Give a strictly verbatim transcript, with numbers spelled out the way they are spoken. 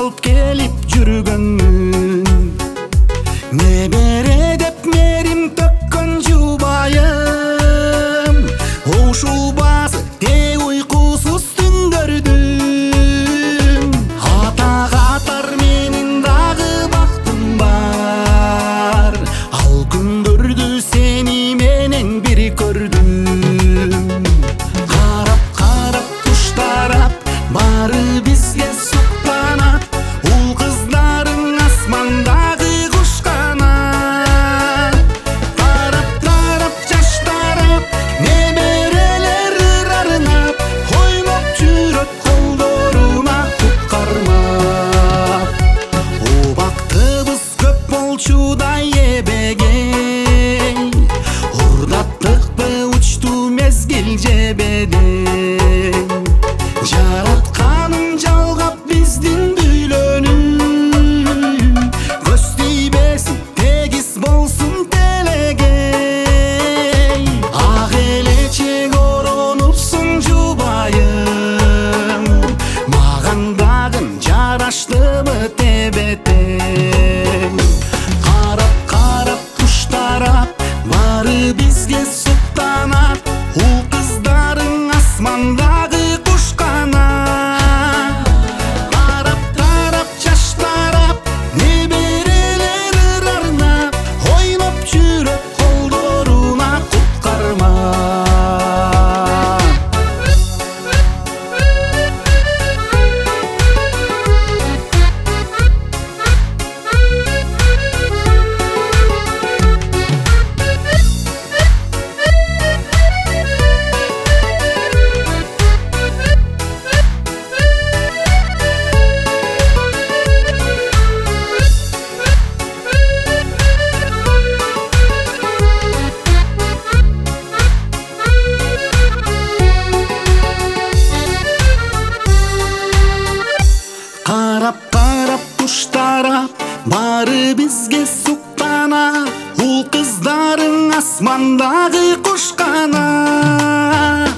алып келип жүргөнмүн. Небере деп мерим төккөн жубайым, ушулбасы те уйкусуз түндөрдүм. Ата катар менин дагы бактым бар, ал күндөрдү сени менен бир көрдүм. Карап карап куштарап бары бизге суктанат, ул кыздарың асмандагы куш канат. Тарап тарап жаштарап неберелер ырарынап, ойноп жүрөт колдоруна туп кармап. Убактыбыз көп болчу да эбегей, урдаттыкпы учту мезгил жебедей. Жаратканым жалгап биздин бүйлөнү, көз тийбесин тегиз болсун телегей. Ак элечек оронупсуң жубайым, маган дагы жараштыбы тебетең. Карап карап куштарап бары бизге суктанат, ул кыздарың асмандагы куш канат. Тарап тарап жаштарап неберелер ырарынап, ойноп жүрөт колдоруна туп кармап. Карап карап куштарап бары бизге суктанат, ул кыздарың асмандагы куш канат.